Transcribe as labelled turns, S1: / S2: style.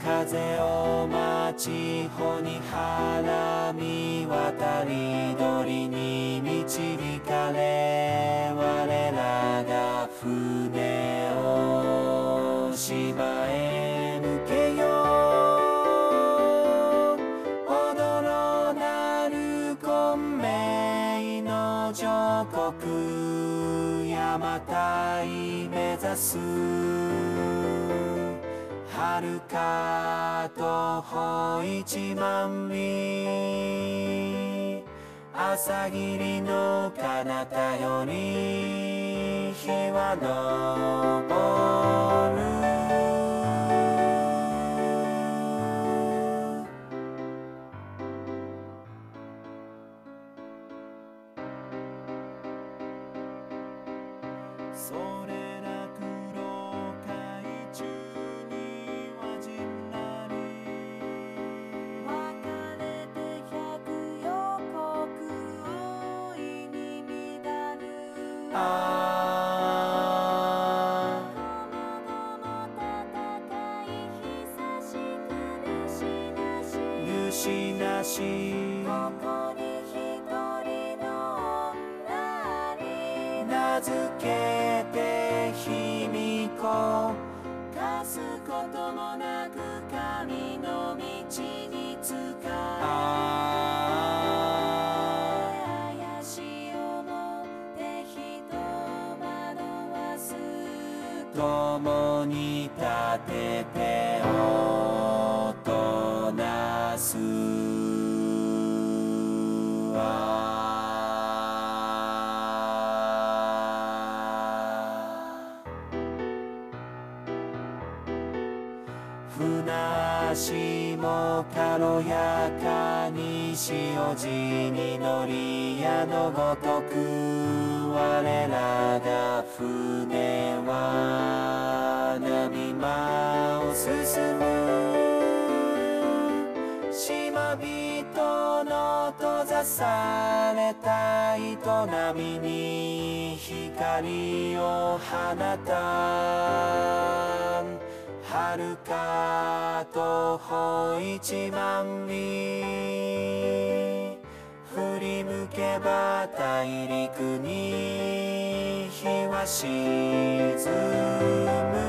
S1: 風を待ち穂に花見渡り鳥に導かれ我らが船を島へ向けよう。踊ろなる混迷の上国山台目指す。遥か徒歩1万里朝霧の彼方より日は昇る。それら黒海中には陣なり
S2: 別れて百余国大いに乱る。
S1: あ
S2: この後の戦い久しく
S1: 主なし
S2: ここに一人の女に
S1: 名付けて卑弥呼。
S2: かすこともなく神の道に使え。怪しい思って人を惑わす。
S1: 共に立てておとなすわ。船足も軽やかに潮路に乗り矢のごとく我らが船は波間を進む。島人の閉ざされた営みに光を放た。遥か徒歩1万里振り向けば大陸に日は沈む。